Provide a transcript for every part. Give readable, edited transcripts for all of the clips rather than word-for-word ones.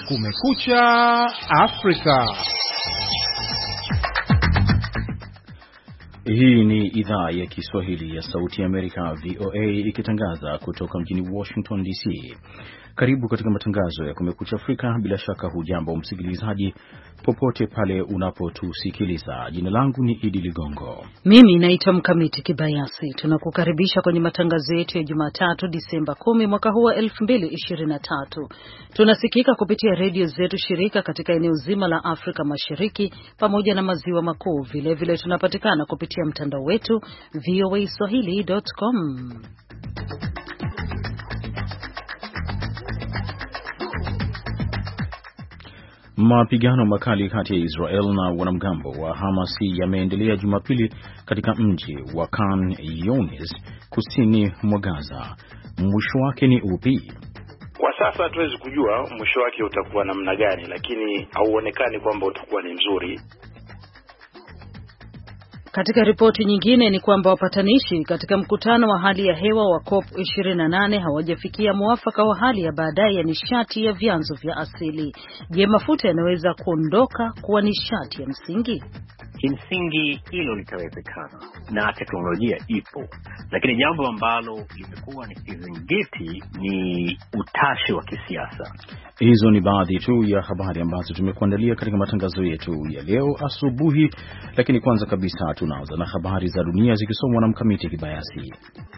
Kumekucha Afrika. Hii ni idhaa ya Kiswahili ya Sauti ya Amerika, VOA, ikitangaza kutoka mjini Washington DC. Karibu katika matangazo ya Kumekucha Afrika. Bila shaka hujambo msikilizaji, popote pale unapotusikiliza. Jina langu ni Idi Ligongo. Mimi naitwa Mkamiti Kibayasi. Tunakukaribisha kwenye matangazo yetu ya Jumatatu Disemba 10 mwaka huu wa 2023. Tunasikika kupitia redio zetu shirika katika eneo zima la Afrika Mashariki pamoja na maziwa makuu. Vilevile tunapatikana kupitia mtandao wetu voaswahili.com. Mapigano makali kati ya Israel na wanamgambo wa Hamas yameendelea Jumapili katika mji wa Khan Younis kusini mwa Gaza. Mwisho wake ni upi? Kwa sasa hatuwezi kujua mwisho wake utakuwa namna gani, lakini hauonekani kwamba utakuwa ni mzuri. Katika ripoti nyingine ni kwamba wapatanishi katika mkutano wa hali ya hewa wa COP28 hawajafikia mwafaka wa hali ya baadaye ya nishati ya vyanzo vya asili. Je, mafuta yanaweza kuondoka kuwa nishati ya msingi? Kimsingi hilo litawezekana na teknolojia ipo, lakini jambo ambalo limekuwa ni kizingiti ni utashi wa kisiasa. Hizo ni baadhi tu ya habari ambazo tumekuandalia katika matangazo yetu ya leo asubuhi, lakini kwanza kabisa tunaanza na habari za dunia zikisomwa na Mkamiti Kibayasi.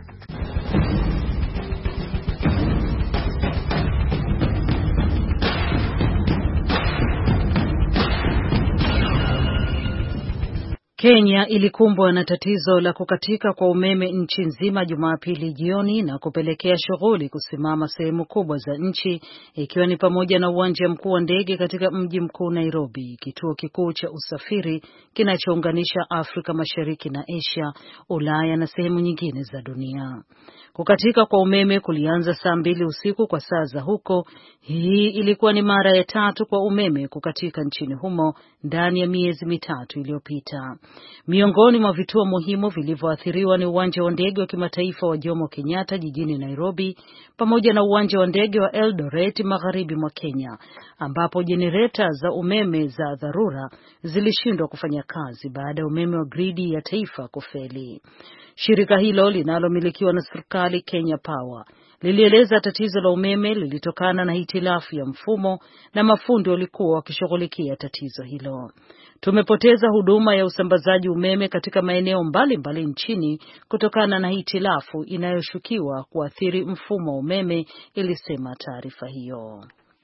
Kenya ilikumbwa na tatizo la kukatika kwa umeme nchi nzima Jumapili jioni na kupelekea shughuli kusimama sehemu kubwa za nchi, ikiwa ni pamoja na uwanja mkuu wa ndege katika mji mkuu Nairobi, kituo kikuu cha usafiri kinachounganisha Afrika Mashariki na Asia, Ulaya na sehemu nyingine za dunia. Kukatika kwa umeme kulianza saa 2 usiku kwa saa za huko. Hii ilikuwa ni mara ya 3 kwa umeme kukatika nchini humo ndani ya miezi mitatu iliyopita. Miongoni mwa vituo muhimu vilivyoathiriwa ni uwanja wa ndege wa kimataifa wa Jomo Kenyatta jijini Nairobi, pamoja na uwanja wa ndege wa Eldoret magharibi mwa Kenya, ambapo jenereta za umeme za dharura zilishindwa kufanya kazi baada ya umeme wa gridi ya taifa kufeli. Shirika hilo linalomilikiwa na serikali, Kenya Power, lilieleza tatizo la umeme lilitokana na hitilafu ya mfumo na mafundi walikuwa wakishughulikia tatizo hilo. Tumepoteza huduma ya usambazaji umeme katika maeneo mbalimbali nchini kutokana na hitilafu inayoshukiwa kuathiri mfumo wa umeme, ilisema taarifa hiyo.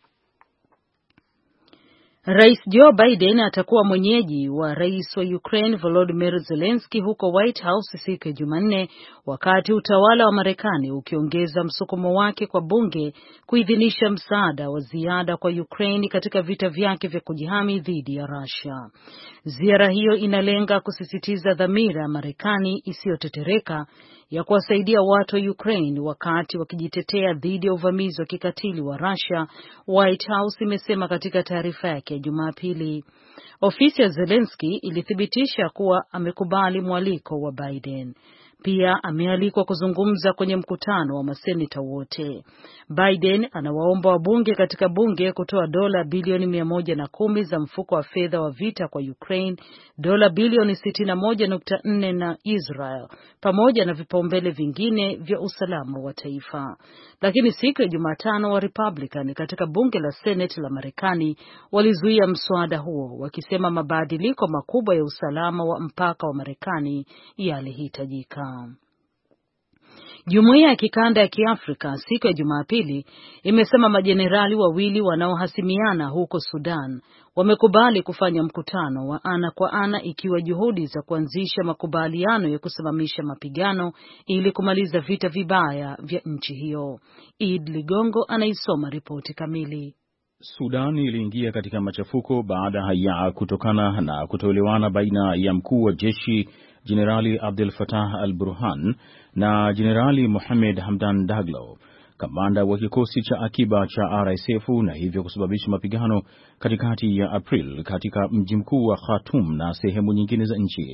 Rais Joe Biden atakuwa mwenyeji wa Rais wa Ukraine Volodymyr Zelensky huko White House siku ya Jumanne, wakati utawala wa Marekani ukiongeza msukumo wake kwa bunge kuidhinisha msaada wa ziada kwa Ukraine katika vita vyake vya kujihami dhidi ya Russia. Ziara hiyo inalenga kusisitiza dhamira ya Marekani isiyotetereka ya kuwasaidia watu wa Ukraine wakati wakijitetea dhidi ya uvamizi wa kikatili wa Russia, White House imesema katika taarifa yake ya Jumapili. Ofisi ya Zelensky ilithibitisha kuwa amekubali mwaliko wa Biden. Pia amealikwa kuzungumza kwenye mkutano wa maseneta wote. Biden anawaomba wabunge katika bunge kutoa dola bilioni 110 za mfuko wa fedha wa vita kwa Ukraine, dola bilioni 61.4 na Israel, pamoja na vipaumbele vingine vya usalama wa taifa. Lakini siku ya Jumatano wa Republican katika bunge la Senate la Marekani walizuia mswada huo, wakisema mabadiliko makubwa ya usalama wa mpaka wa Marekani yalihitajika. Jumuiya ya kikanda ya Kiafrika siku ya Jumapili imesema majenerali wawili wanaohasimiana huko Sudan wamekubali kufanya mkutano wa ana kwa ana, ikiwa juhudi za kuanzisha makubaliano ya kusimamisha mapigano ili kumaliza vita vibaya vya nchi hiyo. Id Ligongo anaisoma ripoti kamili. Sudan iliingia katika machafuko baada ya kutokana na kutoelewana baina ya mkuu wa jeshi Jenerali Abdel Fattah al-Burhan na Jenerali Mohamed Hamdan Daglo, kamanda wa kikosi cha akiba cha RSF, na hivyo kusababisha mapigano katikati ya April katika mji mkuu wa Khartoum na sehemu nyingine za nchi.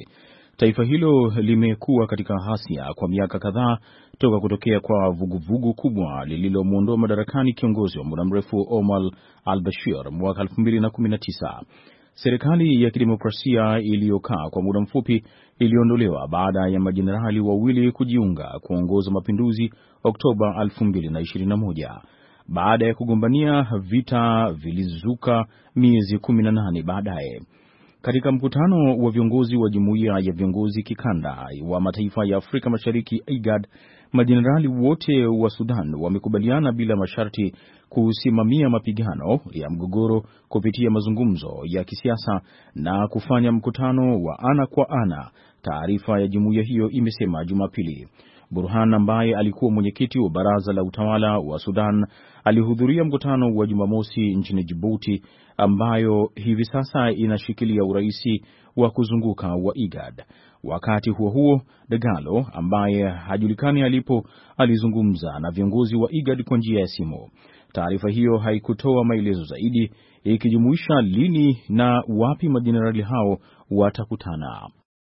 Taifa hilo limekuwa katika ghasia kwa miaka kadhaa toka kutokea kwa vuguvugu kubwa lililomuondoa madarakani kiongozi wa muda mrefu Omar al-Bashir mwaka 2019. Serikali ya kidemokrasia iliyokaa kwa muda mfupi iliondolewa baada ya majenerali wawili kujiunga kuongoza mapinduzi Oktoba 2021. Baada ya kugombania, vita vilizuka miezi 18 baadaye. Katika mkutano wa viongozi wa Jumuiya ya Viongozi Kikanda wa Mataifa ya Afrika Mashariki IGAD, majenerali wote wa Sudan wamekubaliana bila masharti kusimamia mapigano ya mgogoro kupitia mazungumzo ya kisiasa na kufanya mkutano wa ana kwa ana, taarifa ya jumuiya hiyo imesema Jumapili. Burhan ambaye alikuwa mwenyekiti wa baraza la utawala wa Sudan alihudhuria mkutano wa Jumamosi nchini Djibouti, ambayo hivi sasa inashikilia uraisi wa kuzunguka wa IGAD. Wakati huo huo, Dagalo ambaye hajulikani alipo alizungumza na viongozi wa IGAD kwa njia ya simu. Taarifa hiyo haikutoa maelezo zaidi, ikijumuisha lini na wapi majenerali hao watakutana.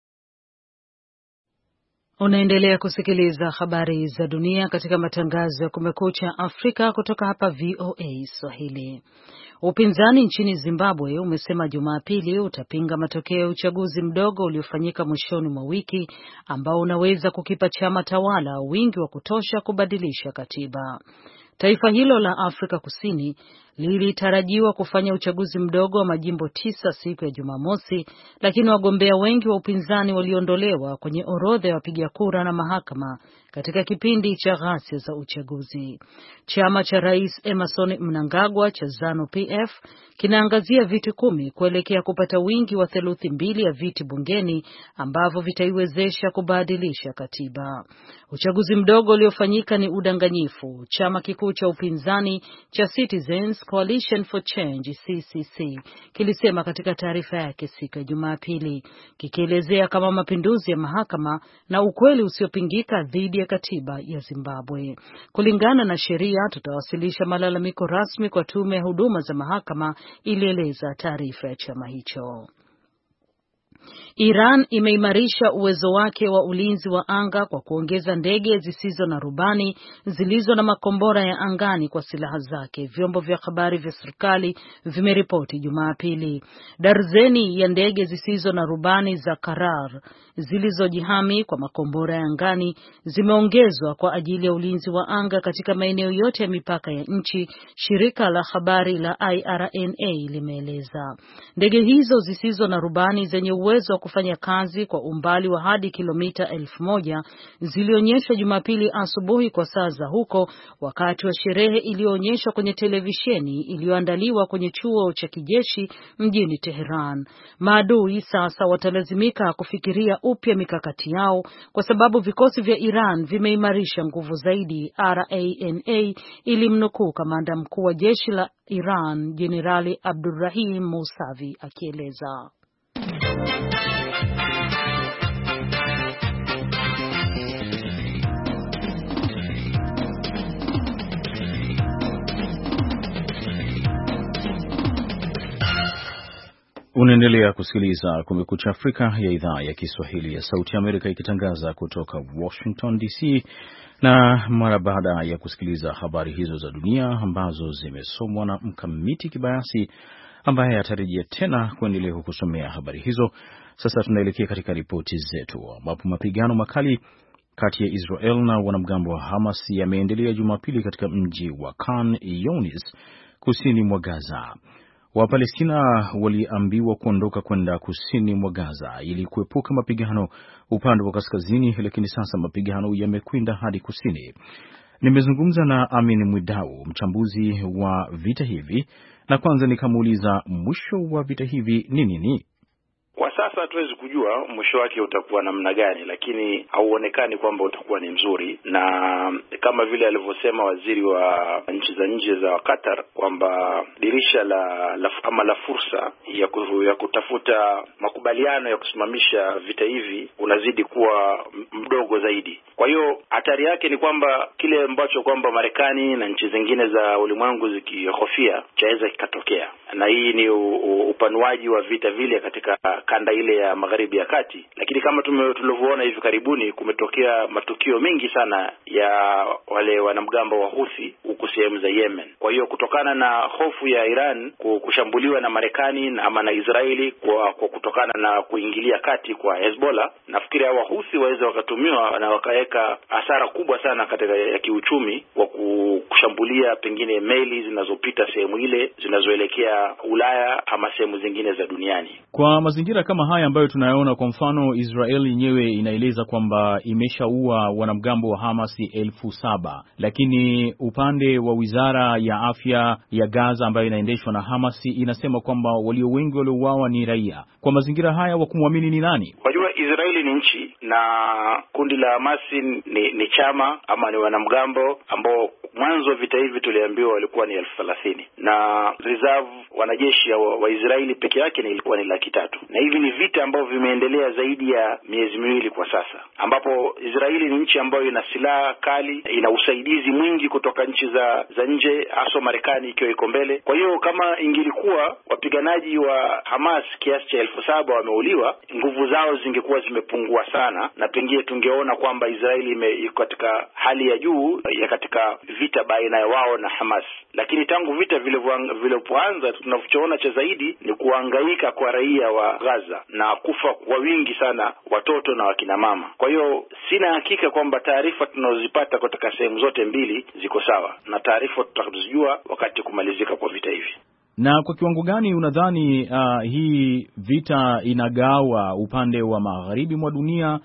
Unaendelea kusikiliza habari za dunia katika matangazo ya Kumekucha Afrika kutoka hapa VOA Swahili. Upinzani nchini Zimbabwe umesema Jumapili utapinga matokeo ya uchaguzi mdogo uliofanyika mwishoni mwa wiki ambao unaweza kukipa chama tawala wingi wa kutosha kubadilisha katiba. Taifa hilo la Afrika Kusini lilitarajiwa kufanya uchaguzi mdogo wa majimbo 9 siku ya Jumamosi, lakini wagombea wengi wa upinzani waliondolewa kwenye orodha ya wapiga kura na mahakama katika kipindi cha ghasia za uchaguzi. Chama cha Rais Emmerson Mnangagwa cha ZANU-PF kinaangazia viti 10 kuelekea kupata wingi wa 2/3 ya viti bungeni ambavyo vitaiwezesha kubadilisha katiba. Uchaguzi mdogo uliofanyika ni udanganyifu, chama kikuu cha upinzani cha Citizens Coalition for Change CCC kilisema katika taarifa yake siku ya Jumapili, kikielezea kama mapinduzi ya mahakama na ukweli usiopingika dhidi ya katiba ya Zimbabwe. Kulingana na sheria, tutawasilisha malalamiko rasmi kwa tume ya huduma za mahakama, ilieleza taarifa ya chama hicho. Iran imeimarisha uwezo wake wa ulinzi wa anga kwa kuongeza ndege zisizo na rubani zilizo na makombora ya angani kwa silaha zake, vyombo vya habari vya serikali vimeripoti Jumapili. Darzeni ya ndege zisizo na rubani za Karar zilizojihami kwa makombora ya angani zimeongezwa kwa ajili ya ulinzi wa anga katika maeneo yote ya mipaka ya nchi, shirika la habari la IRNA limeeleza. Ndege hizo zisizo na rubani zenye uwezo wa kufanya kazi kwa umbali wa hadi kilomita 1000 zilionyeshwa Jumapili asubuhi kwa saa za huko, wakati wa sherehe iliyoonyeshwa kwenye televisheni iliyoandaliwa kwenye chuo cha kijeshi mjini Tehran. Maadui sasa watalazimika kufikiria upya mikakati yao kwa sababu vikosi vya Iran vimeimarisha nguvu zaidi, RANA ilimnukuu kamanda mkuu wa jeshi la Iran Jenerali Abdurrahim Mousavi akieleza. Unaendelea kusikiliza Kumekucha Afrika ya idhaa ya Kiswahili ya Sauti ya Amerika ikitangaza kutoka Washington DC. Na mara baada ya kusikiliza habari hizo za dunia ambazo zimesomwa na Mkamiti Kibayasi ambaye atarejea tena kuendelea kukusomea habari hizo, sasa tunaelekea katika ripoti zetu, ambapo mapigano makali kati ya Israel na wanamgambo wa Hamas yameendelea Jumapili katika mji wa Khan Younis kusini mwa Gaza. Wapalestina waliambiwa kuondoka kwenda kusini mwa Gaza ili kuepuka mapigano upande wa kaskazini, lakini sasa mapigano yamekwenda hadi kusini. Nimezungumza na Amin Mwidau, mchambuzi wa vita hivi, na kwanza nikamuuliza mwisho wa vita hivi ni nini? Kwa sasa hatuwezi kujua mwisho wake utakuwa namna gani, lakini hauonekani kwamba utakuwa ni mzuri, na kama vile alivyosema waziri wa nchi za nje za Qatar kwamba dirisha la fursa ya kutafuta makubaliano ya kusimamisha vita hivi unazidi kuwa mdogo zaidi. Kwa hiyo hatari yake ni kwamba kile ambacho kwamba Marekani na nchi zingine za ulimwengu zikihofia chaweza kikatokea, na hii ni upanuaji wa vita vile katika kanda ile ya Magharibi ya Kati. Lakini kama tulivyoona hivi karibuni, kumetokea matukio mengi sana ya wale wanamgambo wa Houthi huko sehemu za Yemen. Kwa hiyo kutokana na hofu ya Iran kushambuliwa na Marekani ama na Israeli kwa kutokana na kuingilia kati kwa Hezbollah, nafikiri hawa Houthi waweza wakatumiwa na wakaweka hasara kubwa sana katika ya kiuchumi wa kushambulia pengine meli zinazopita sehemu ile zinazoelekea Ulaya ama sehemu zingine za duniani. Kwa mazingira kama haya ambayo tunayaona, kwa mfano Israeli yenyewe inaeleza kwamba imeshaua wanamgambo wa Hamas 7,000, lakini upande wa Wizara ya Afya ya Gaza ambayo inaendeshwa na Hamas inasema kwamba walio wengi waliouawa ni raia. Kwa mazingira haya wa kumwamini ni nani? Wajua, Israeli ni nchi na kundi la Hamas ni chama ama ni wanamgambo ambao mwanzo vita hivi tuliambiwa walikuwa ni 30,000 na reserve wanajeshi wa Israeli peke yake ilikuwa ni 300,000. Na hivi ni vita ambavyo vimeendelea zaidi ya miezi miwili kwa sasa, ambapo Israeli ni nchi ambayo ina silaha kali, ina usaidizi mwingi kutoka nchi za nje, hasa Marekani ikiwa iko mbele. Kwa hiyo kama ingilikuwa wapiganaji wa Hamas kiasi cha 7,000 wameuliwa, nguvu zao zingekuwa zimepungua sana, na pengine tungeona kwamba Israeli iko katika hali ya juu ya katika vita baina ya wao na Hamas. Lakini tangu vita vilipoanza, tunachoona cha zaidi ni kuhangaika kwa raia wa Gaza na kufa kwa wingi sana watoto na wakina mama. Kwa hiyo sina hakika kwamba taarifa tunazozipata kutoka sehemu zote mbili ziko sawa na taarifa tutakazojua wakati kumalizika kwa vita hivi. Na kwa kiwango gani unadhani hii vita inagawa upande wa magharibi mwa dunia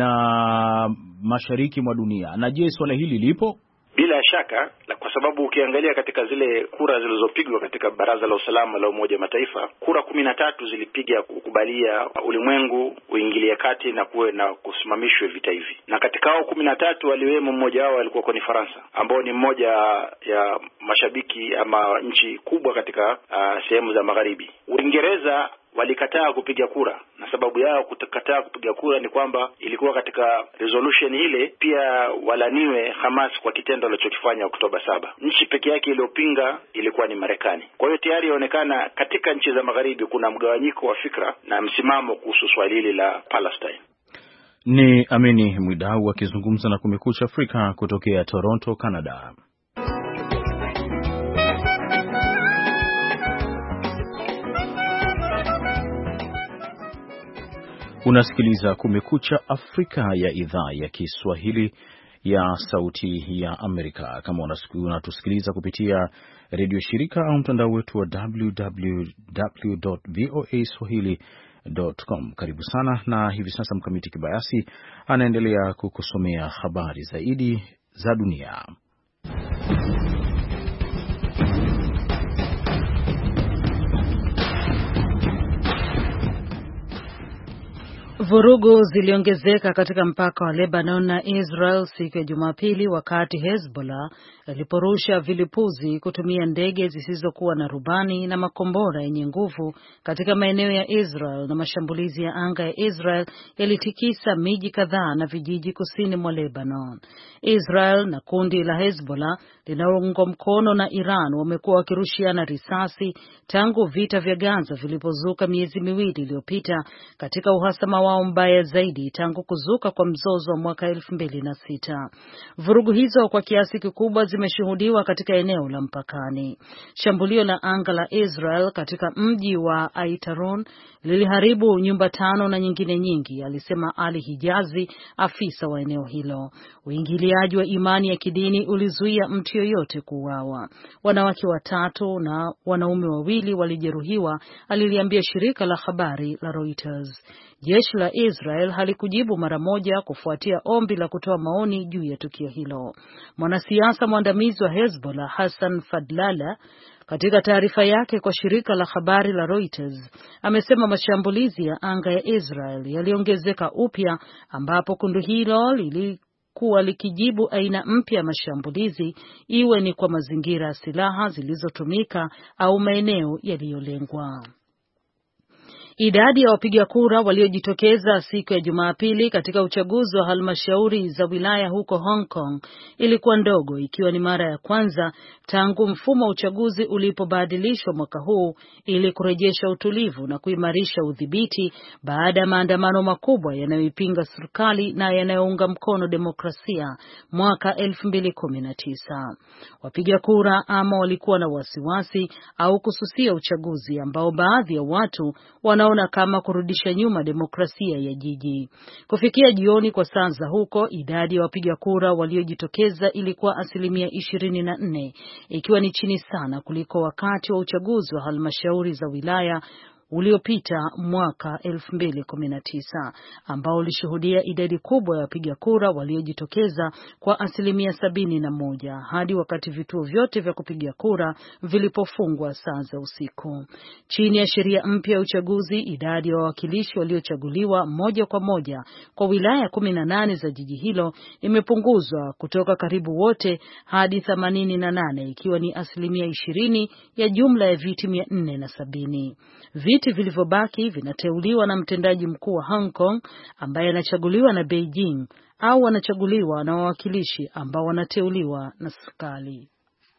na mashariki mwa dunia? Na je, swala hili lipo? Bila shaka, kwa sababu ukiangalia katika zile kura zilizopigwa katika Baraza la Usalama la Umoja wa Mataifa, kura 13 zilipiga kukubalia ulimwengu uingilie kati na kuwe na kusimamishwe vita hivi. Na katika hao 13 waliwemo mmoja wao alikuwa ni Faransa, ambao ni mmoja ya mashabiki ama nchi kubwa katika sehemu za magharibi. Uingereza walikataa kupiga kura, na sababu yao kukataa kupiga kura ni kwamba ilikuwa katika resolution ile pia walaniwe Hamas kwa kitendo alichokifanya Oktoba 7. Nchi pekee yake iliyopinga ilikuwa ni Marekani. Kwa hiyo tayari inaonekana katika nchi za magharibi kuna mgawanyiko wa fikra na msimamo kuhusu swali hili la Palestine. Ni Amini Mwidau akizungumza na Kumekucha Afrika kutokea Toronto, Canada. Unasikiliza Kumekucha Afrika ya idhaa ya Kiswahili ya Sauti ya Amerika. Kama unatusikiliza kupitia redio shirika au mtandao wetu wa www.voaswahili.com, karibu sana. Na hivi sasa Mkamiti Kibayasi anaendelea kukusomea habari zaidi za dunia. Vurugu ziliongezeka katika mpaka wa Lebanon na Israel siku ya Jumapili wakati Hezbollah iliporusha vilipuzi kutumia ndege zisizokuwa na rubani na makombora yenye nguvu katika maeneo ya Israel, na mashambulizi ya anga ya Israel yalitikisa miji kadhaa na vijiji kusini mwa Lebanon. Israel na kundi la Hezbollah linaloungwa mkono na Iran wamekuwa wakirushiana risasi tangu vita vya Gaza vilipozuka miezi miwili iliyopita, katika uhasama wao mbaya zaidi tangu kuzuka kwa mzozo wa mwaka 2006. Vurugu hizo kwa kiasi kikubwa zimeshuhudiwa katika eneo la mpakani. Shambulio la anga la Israel katika mji wa Aitarun liliharibu nyumba 5 na nyingine nyingi, alisema Ali Hijazi, afisa wa eneo hilo. Uingiliaji wa imani ya kidini ulizuia mtu yoyote kuuawa. Wanawake 3 na wanaume 2 walijeruhiwa, aliliambia shirika la habari la Reuters. Jeshi la Israel halikujibu mara moja kufuatia ombi la kutoa maoni juu ya tukio hilo. Mwanasiasa mwandamizi wa Hezbollah Hassan Fadlala, katika taarifa yake kwa shirika la habari la Reuters, amesema mashambulizi ya anga ya Israel yaliongezeka upya, ambapo kundi hilo lilikuwa likijibu aina mpya ya mashambulizi, iwe ni kwa mazingira ya silaha zilizotumika au maeneo yaliyolengwa. Idadi ya wapiga kura waliojitokeza siku ya Jumapili katika uchaguzi wa halmashauri za wilaya huko Hong Kong ilikuwa ndogo, ikiwa ni mara ya kwanza tangu mfumo wa uchaguzi ulipobadilishwa mwaka huu ili kurejesha utulivu na kuimarisha udhibiti baada ya maandamano makubwa yanayoipinga serikali na yanayounga mkono demokrasia mwaka 2019. Wapiga kura ama walikuwa na wasiwasi au kususia uchaguzi ambao baadhi ya watu wanaona kama kurudisha nyuma demokrasia ya jiji. Kufikia jioni kwa saa za huko, idadi ya wapiga kura waliojitokeza ilikuwa 24%, ikiwa ni chini sana kuliko wakati wa uchaguzi wa halmashauri za wilaya uliopita mwaka 2019 ambao ulishuhudia idadi kubwa ya wapiga kura waliojitokeza kwa 71% hadi wakati vituo vyote vya kupiga kura vilipofungwa saa za usiku. Chini ya sheria mpya ya uchaguzi, idadi ya wawakilishi waliochaguliwa moja kwa moja kwa wilaya 18 za jiji hilo imepunguzwa kutoka karibu wote hadi 88, ikiwa ni 20% ya jumla ya viti 470. Viti vilivyobaki vinateuliwa na mtendaji mkuu wa Hong Kong ambaye anachaguliwa na Beijing au anachaguliwa na wawakilishi ambao wanateuliwa na serikali.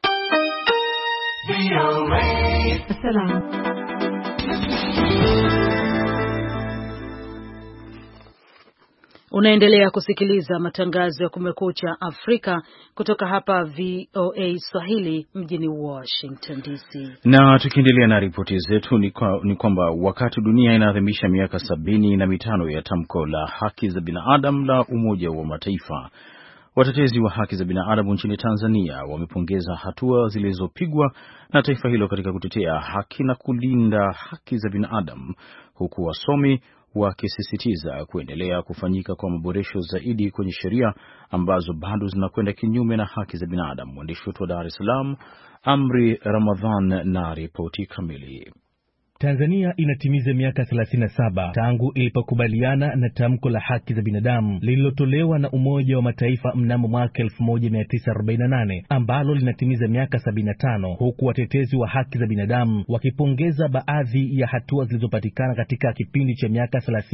Unaendelea kusikiliza matangazo ya Kumekucha Afrika kutoka hapa VOA Swahili mjini Washington DC. Na tukiendelea na ripoti zetu ni kwamba wakati dunia inaadhimisha miaka 75 ya tamko la haki za binadamu la Umoja wa Mataifa, watetezi wa haki za binadamu nchini Tanzania wamepongeza hatua zilizopigwa na taifa hilo katika kutetea haki na kulinda haki za binadamu, huku wasomi wakisisitiza kuendelea kufanyika kwa maboresho zaidi kwenye sheria ambazo bado zinakwenda kinyume na haki za binadamu. Mwandishi wetu wa Dar es Salaam, Amri Ramadhan, na ripoti kamili. Tanzania inatimiza miaka 37 tangu ilipokubaliana na tamko la haki za binadamu lililotolewa na Umoja wa Mataifa mnamo mwaka 1948 ambalo linatimiza miaka 75, huku watetezi wa haki za binadamu wakipongeza baadhi ya hatua zilizopatikana katika kipindi cha miaka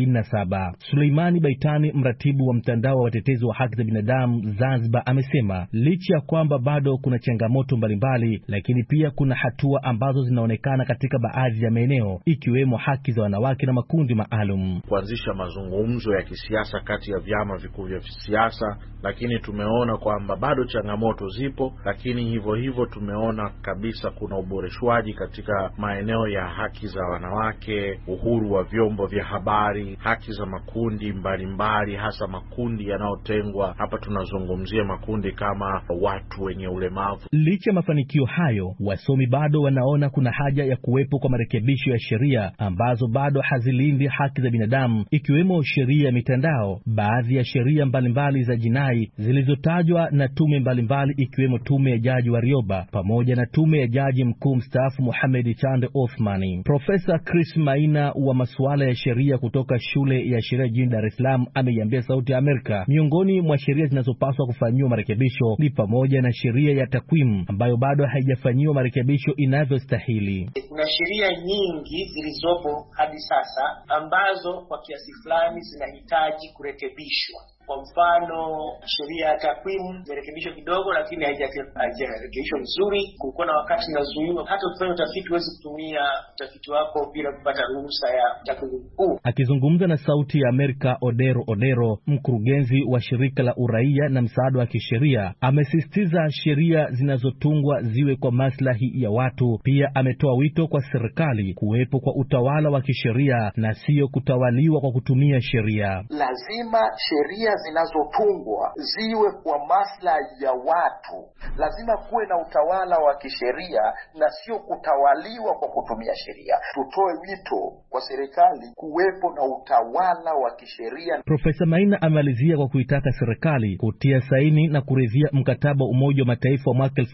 37. Suleimani Baitani, mratibu wa mtandao wa watetezi wa haki za binadamu Zanzibar, amesema licha ya kwamba bado kuna changamoto mbalimbali, lakini pia kuna hatua ambazo zinaonekana katika baadhi ya maeneo ikiwemo haki za wanawake na makundi maalum. Kuanzisha mazungumzo ya kisiasa kati ya vyama vikuu vya siasa, lakini tumeona kwamba bado changamoto zipo, lakini hivyo tumeona kabisa kuna uboreshwaji katika maeneo ya haki za wanawake, uhuru wa vyombo vya habari, haki za makundi mbalimbali, hasa makundi yanayotengwa. Hapa tunazungumzia makundi kama watu wenye ulemavu. Licha mafanikio hayo, wasomi bado wanaona kuna haja ya kuwepo kwa marekebisho ya sheria ambazo bado hazilindi haki za binadamu, ikiwemo sheria ya mitandao, baadhi ya sheria mbalimbali za jinai zilizotajwa na tume mbalimbali, ikiwemo tume ya Jaji Warioba pamoja na tume ya Jaji Mkuu mstaafu Mohamed Chande Othmani. Profesa Chris Maina wa masuala ya sheria kutoka shule ya sheria jijini Dar es Salaam ameiambia Sauti ya Amerika miongoni mwa sheria zinazopaswa kufanyiwa marekebisho ni pamoja na sheria ya takwimu ambayo bado haijafanyiwa marekebisho inavyostahili. Kuna sheria nyingi zilizopo hadi sasa ambazo kwa kiasi fulani zinahitaji kurekebishwa. Kwa mfano, sheria ya takwimu imerekebishwa kidogo, lakini haijarekebishwa vizuri. Kulikuwa na wakati inazuiwa hata ukifanya utafiti huwezi kutumia utafiti wako bila kupata ruhusa ya takwimu kuu. Akizungumza na Sauti ya Amerika, Odero, mkurugenzi wa shirika la uraia na msaada wa kisheria, amesisitiza sheria zinazotungwa ziwe kwa maslahi ya watu. Pia ametoa wito kwa serikali kuwepo kwa utawala wa kisheria na sio kutawaliwa kwa kutumia sheria. Lazima sheria zinazotungwa ziwe kwa maslahi ya watu. Lazima kuwe na utawala wa kisheria na sio kutawaliwa kwa kutumia sheria. Tutoe wito kwa serikali kuwepo na utawala wa kisheria. Profesa Maina amalizia kwa kuitaka serikali kutia saini na kuridhia mkataba wa Umoja wa Mataifa wa mwaka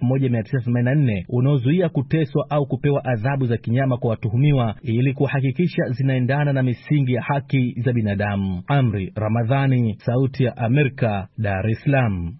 1984 unaozuia kuteswa au kupewa adhabu za kinyama kwa watuhumiwa ili kuhakikisha zinaendana na misingi ya haki za binadamu. Amri Ramadhani, Sauti ya Amerika, Dar es Salaam.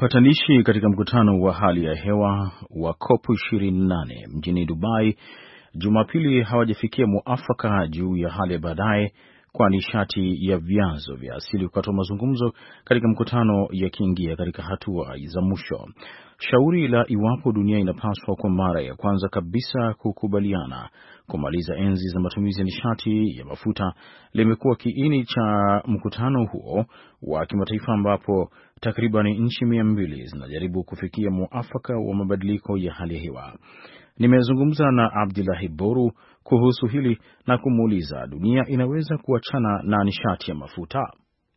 Wapatanishi katika mkutano wa hali ya hewa wa COP28 mjini Dubai Jumapili hawajafikia muafaka juu ya hali ya baadaye kwa nishati ya vyanzo vya asili wakati wa mazungumzo katika mkutano yakiingia katika hatua za mwisho. Shauri la iwapo dunia inapaswa kwa mara ya kwanza kabisa kukubaliana kumaliza enzi za matumizi ya nishati ya mafuta limekuwa kiini cha mkutano huo wa kimataifa ambapo takriban nchi 200 zinajaribu kufikia muafaka wa mabadiliko ya hali ya hewa. Nimezungumza na Abdullahi Boru kuhusu hili na kumuuliza dunia inaweza kuachana na nishati ya mafuta.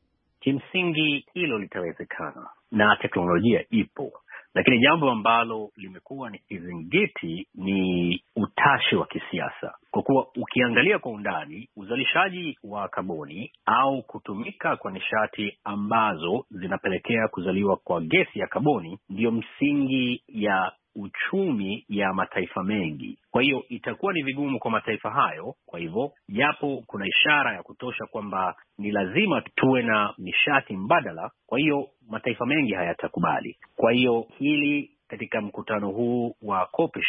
Kimsingi hilo litawezekana na teknolojia ipo, lakini jambo ambalo limekuwa ni kizingiti ni utashi wa kisiasa. Kwa kuwa ukiangalia kwa undani, uzalishaji wa kaboni au kutumika kwa nishati ambazo zinapelekea kuzaliwa kwa gesi ya kaboni ndiyo msingi ya uchumi ya mataifa mengi. Kwa hiyo itakuwa ni vigumu kwa mataifa hayo. Kwa hivyo japo kuna ishara ya kutosha kwamba ni lazima tuwe na nishati mbadala, kwa hiyo mataifa mengi hayatakubali. Kwa hiyo hili katika mkutano huu wa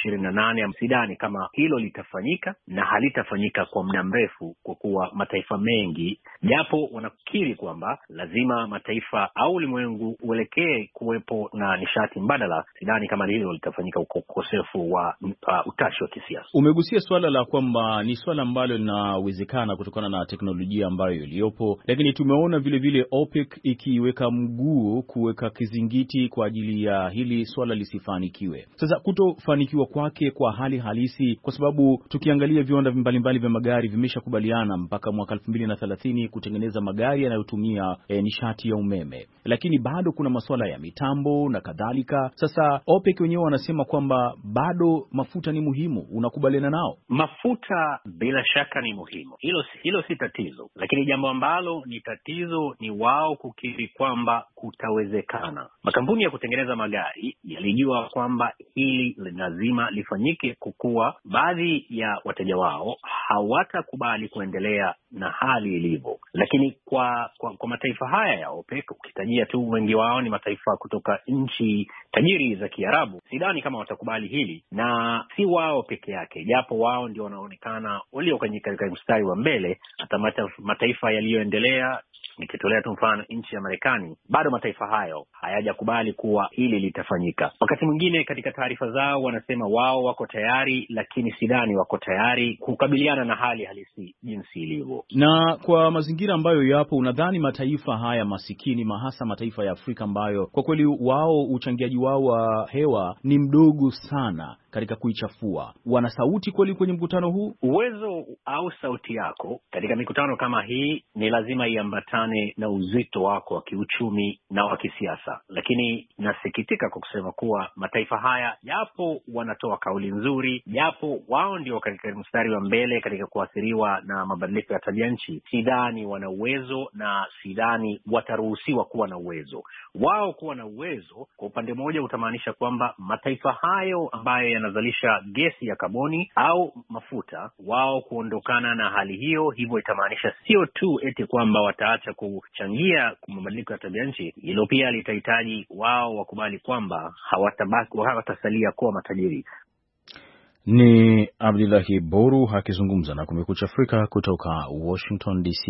COP28 sidhani kama hilo litafanyika, na halitafanyika kwa muda mrefu, kwa kuwa mataifa mengi japo wanakiri kwamba lazima mataifa au ulimwengu uelekee kuwepo na nishati mbadala, sidhani kama hilo litafanyika ukosefu wa utashi wa kisiasa. Umegusia swala la kwamba ni swala ambalo linawezekana kutokana na teknolojia ambayo iliyopo, lakini tumeona vile vile OPEC ikiweka mguu kuweka kizingiti kwa ajili ya hili swala lisifanikiwe. Sasa kutofanikiwa kwake kwa hali halisi, kwa sababu tukiangalia viwanda mbalimbali vya magari vimeshakubaliana mpaka mwaka 2030 kutengeneza magari yanayotumia nishati ya umeme, lakini bado kuna masuala ya mitambo na kadhalika. Sasa OPEC wenyewe wanasema kwamba bado mafuta ni muhimu. Unakubaliana nao? Mafuta bila shaka ni muhimu, hilo si tatizo, lakini jambo ambalo ni tatizo ni wao kukiri kwamba kutawezekana. Makampuni ya kutengeneza magari yalijua kwamba hili lazima lifanyike, kukuwa baadhi ya wateja wao hawatakubali kuendelea na hali ilivyo. Lakini kwa mataifa haya ya OPEC, ukitajia tu wengi wao ni mataifa kutoka nchi tajiri za Kiarabu, sidhani kama watakubali hili, na si wao peke yake, japo wao ndio wanaonekana walio katika mstari wa mbele. Hata mataifa yaliyoendelea, nikitolea tu mfano nchi ya Marekani, bado mataifa hayo hayajakubali kuwa hili litafanyika. Wakati mwingine katika taarifa zao wanasema wao wako tayari, lakini sidhani wako tayari kukabiliana na hali halisi jinsi ilivyo. Na kwa mazingira ambayo yapo, unadhani mataifa haya masikini, hasa mataifa ya Afrika ambayo kwa kweli wao uchangiaji wao wa hewa ni mdogo sana katika kuichafua, wana sauti kweli kwenye mkutano huu? Uwezo au sauti yako katika mikutano kama hii ni lazima iambatane na uzito wako wa kiuchumi na wa kisiasa. Lakini nasikitika kwa kusema kuwa mataifa haya japo wanatoa kauli nzuri, japo wao ndio katika mstari wa mbele katika kuathiriwa na mabadiliko ya tabia nchi, sidhani wana uwezo na sidhani wataruhusiwa kuwa na uwezo. Wao kuwa na uwezo kwa upande mmoja utamaanisha kwamba mataifa hayo ambayo yanazalisha gesi ya kaboni au mafuta, wao kuondokana na hali hiyo, hivyo itamaanisha sio tu eti kwamba wataacha kuchangia kwa mabadiliko ya tabia nchi, hilo pia litahitaji wao wakubali kwamba hawatasalia kuwa matajiri. Ni Abdullahi Boru akizungumza na Kumekucha Afrika kutoka Washington DC.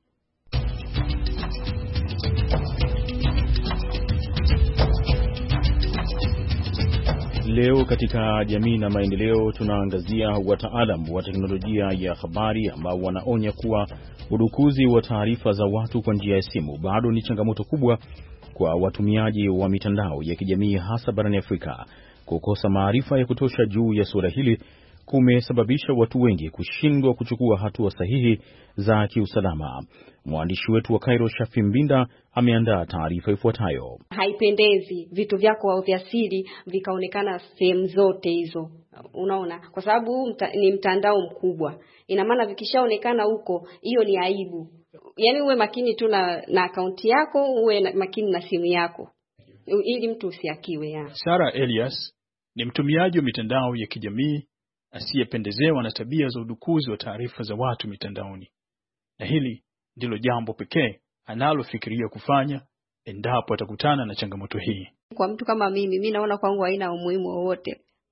Leo katika jamii na maendeleo tunaangazia wataalamu wa teknolojia ya habari ambao wanaonya kuwa udukuzi wa taarifa za watu kwa njia ya simu bado ni changamoto kubwa kwa watumiaji wa mitandao ya kijamii, hasa barani Afrika. Kukosa maarifa ya kutosha juu ya suala hili kumesababisha watu wengi kushindwa kuchukua hatua sahihi za kiusalama. Mwandishi wetu wa Cairo, Shafi Mbinda, ameandaa taarifa ifuatayo. Haipendezi vitu vyako vya siri vikaonekana sehemu zote hizo. Unaona, kwa sababu ni mtandao mkubwa. Ina maana vikishaonekana huko, hiyo ni aibu. Yaani uwe makini tu na akaunti yako, uwe makini na simu yako, ili mtu usiakiwe ya. Sara Elias ni mtumiaji wa mitandao ya kijamii asiyependezewa na tabia za udukuzi wa taarifa za watu mitandaoni. Na hili ndilo jambo pekee analofikiria kufanya endapo atakutana na changamoto hii. Kwa mtu kama mimi naona kwangu haina umuhimu wowote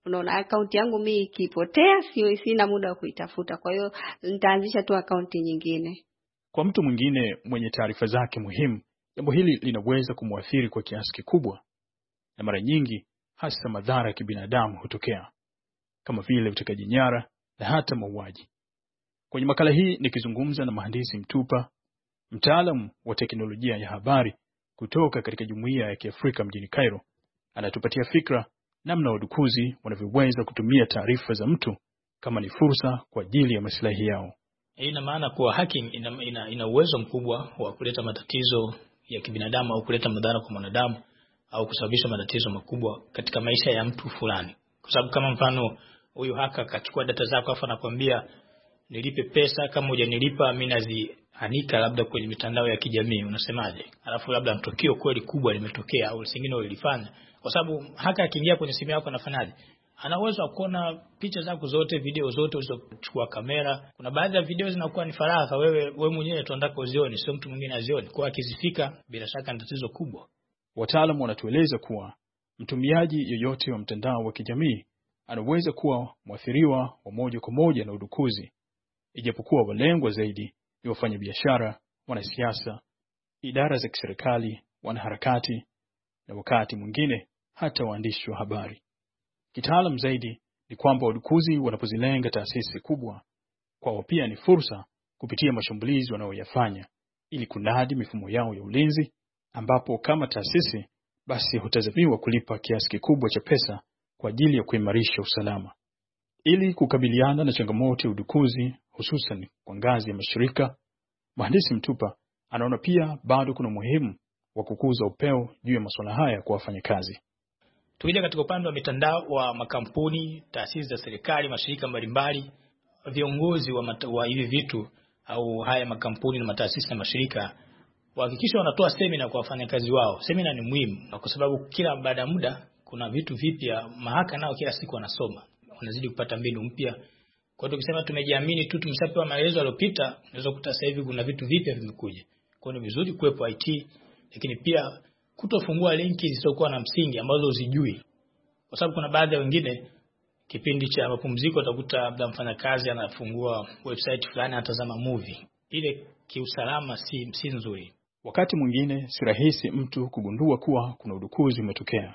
Unaona, akaunti yangu mimi ikipotea, sina muda wa kuitafuta. Kwa hiyo nitaanzisha tu akaunti nyingine. Kwa mtu mwingine mwenye taarifa zake muhimu, jambo hili linaweza kumwathiri kwa kiasi kikubwa, na mara nyingi hasa madhara ya kibinadamu hutokea, kama vile utekaji nyara na hata mauaji. Kwenye makala hii nikizungumza na Mhandisi Mtupa, mtaalamu wa teknolojia ya habari kutoka katika Jumuiya ya Kiafrika mjini Cairo, anatupatia fikra namna wadukuzi wanavyoweza kutumia taarifa za mtu kama ni fursa kwa ajili ya maslahi yao. Ina maana kuwa hacking ina uwezo mkubwa wa kuleta matatizo ya kibinadamu au kuleta madhara kwa mwanadamu au kusababisha matatizo makubwa katika maisha ya mtu fulani. Kwa sababu kama mfano huyu haka akachukua data zako afa anakuambia nilipe pesa, kama hujanilipa mimi nazianika labda kwenye mitandao ya kijamii, unasemaje? Alafu labda mtokeo kweli kubwa limetokea au singine ulifanya. Kwa sababu haka akiingia kwenye simu yako anafanyaje? Ana uwezo wa kuona picha zako zote, video zote ulizochukua kamera. Kuna baadhi ya video zinakuwa ni faragha, wewe mwenyewe tu unataka uzione, sio mtu mwingine azione. Kwa akizifika bila shaka ni tatizo kubwa. Wataalamu wanatueleza kuwa mtumiaji yoyote wa mtandao wa kijamii anaweza kuwa mwathiriwa wa moja kwa moja na udukuzi, ijapokuwa walengwa zaidi ni wafanyabiashara, wanasiasa, idara za kiserikali, wanaharakati na wakati mwingine hata waandishi wa habari. Kitaalam zaidi ni kwamba wadukuzi wanapozilenga taasisi kubwa, kwao pia ni fursa kupitia mashambulizi wanayoyafanya ili kunadi mifumo yao ya ulinzi, ambapo kama taasisi basi hutazamiwa kulipa kiasi kikubwa cha pesa kwa ajili ya kuimarisha usalama. Ili kukabiliana na changamoto ya udukuzi hususan kwa ngazi ya mashirika, Mhandisi Mtupa anaona pia bado kuna muhimu wa kukuza upeo juu ya masuala haya kwa wafanyakazi. Tukija katika upande wa mitandao wa makampuni, taasisi za serikali, mashirika mbalimbali, viongozi wa hivi vitu au haya makampuni na mataasisi na mashirika wahakikisha wanatoa semina kwa wafanyakazi wao. Semina ni muhimu kwa sababu kila baada ya muda kuna vitu vipya, mahaka nao kila siku wanasoma, wanazidi kupata mbinu mpya. Kwa hiyo tukisema tumejiamini tu tumeshapewa maelezo yaliyopita, unaweza kukuta sasa hivi kuna vitu vipya vimekuja. Kwa hiyo ni vizuri kuwepo IT, lakini pia kutofungua linki zisizokuwa na msingi ambazo uzijui. Kwa sababu kuna baadhi ya wengine kipindi cha mapumziko utakuta labda mfanyakazi anafungua website fulani anatazama movie. Ile kiusalama si nzuri. Wakati mwingine si rahisi mtu kugundua kuwa kuna udukuzi umetokea.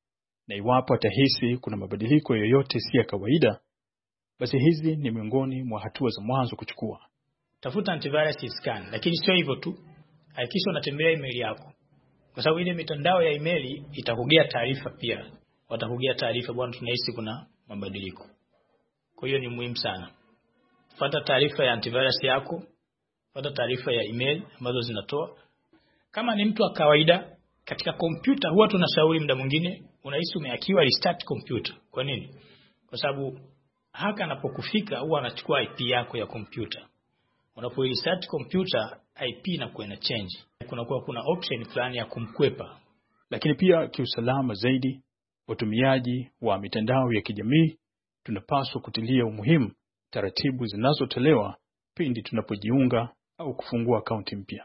Na iwapo atahisi kuna mabadiliko yoyote si ya kawaida, basi hizi ni miongoni mwa hatua za mwanzo kuchukua. Tafuta antivirus scan, lakini sio hivyo tu. Hakikisha unatembelea email yako. Kwa sababu ile mitandao ya email itakugea taarifa pia. Watakugea taarifa, bwana tunahisi kuna mabadiliko. Kwa hiyo ni muhimu sana. Fuata taarifa ya antivirus yako, fuata taarifa ya email ambazo zinatoa. Kama ni mtu wa kawaida katika kompyuta, huwa tunashauri muda mwingine unahisi umehakiwa, restart computer. Kwa nini? Kwa sababu haka anapokufika huwa anachukua IP yako ya kompyuta. Unapo restart computer, IP inakuwa ina change. Kuna option fulani ya kumkwepa. Lakini pia kiusalama zaidi, watumiaji wa mitandao ya kijamii tunapaswa kutilia umuhimu taratibu zinazotolewa pindi tunapojiunga au kufungua akaunti mpya.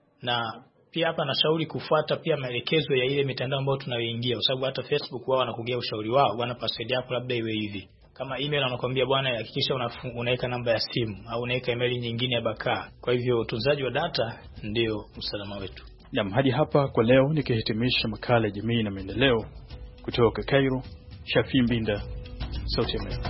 Na pia hapa nashauri kufuata pia maelekezo ya ile mitandao ambayo tunayoingia, kwa sababu hata Facebook wao wanakugea ushauri wao, bwana password yako labda iwe hivi. Kama email wanakuambia bwana hakikisha unaweka namba ya simu au unaweka email nyingine ya backup. Kwa hivyo utunzaji wa data ndio usalama wetu. Naam, hadi hapa kwa leo nikihitimisha makala ya jamii na maendeleo kutoka Cairo, Shafi Mbinda, Sauti ya Amerika.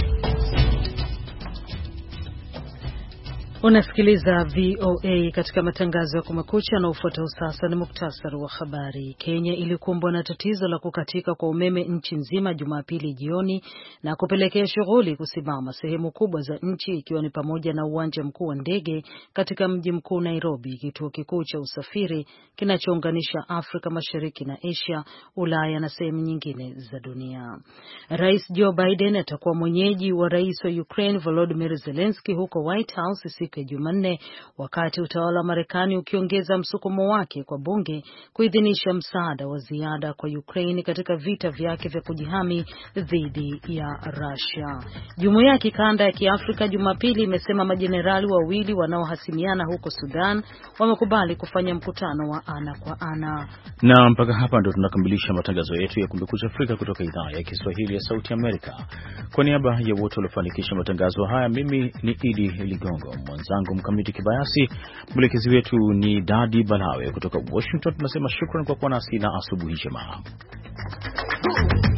Unasikiliza VOA katika matangazo ya Kumekucha na ufuatao sasa ni muktasari wa habari. Kenya ilikumbwa na tatizo la kukatika kwa umeme nchi nzima Jumapili jioni na kupelekea shughuli kusimama sehemu kubwa za nchi, ikiwa ni pamoja na uwanja mkuu wa ndege katika mji mkuu Nairobi, kituo kikuu cha usafiri kinachounganisha Afrika Mashariki na Asia, Ulaya na sehemu nyingine za dunia. Rais Joe Biden atakuwa mwenyeji wa rais wa Ukraine Volodymyr Zelensky huko White House siku siku ya Jumanne, wakati utawala wa Marekani ukiongeza msukumo wake kwa bunge kuidhinisha msaada wa ziada kwa Ukraine katika vita vyake vya kujihami dhidi ya Russia. Jumuiya ya kikanda ya Kiafrika Jumapili imesema majenerali wawili wanaohasimiana huko Sudan wamekubali kufanya mkutano wa ana kwa ana. Na mpaka hapa ndo tunakamilisha matangazo yetu ya Kumekucha Afrika kutoka idhaa ya Kiswahili ya Sauti Amerika. Kwa niaba ya wote waliofanikisha matangazo haya, mimi ni Idi Ligongo, mwenzangu Mkamiti Kibayasi, mwelekezi wetu ni Dadi Balawe kutoka Washington. Tunasema shukrani kwa kuwa nasi na asubuhi njema.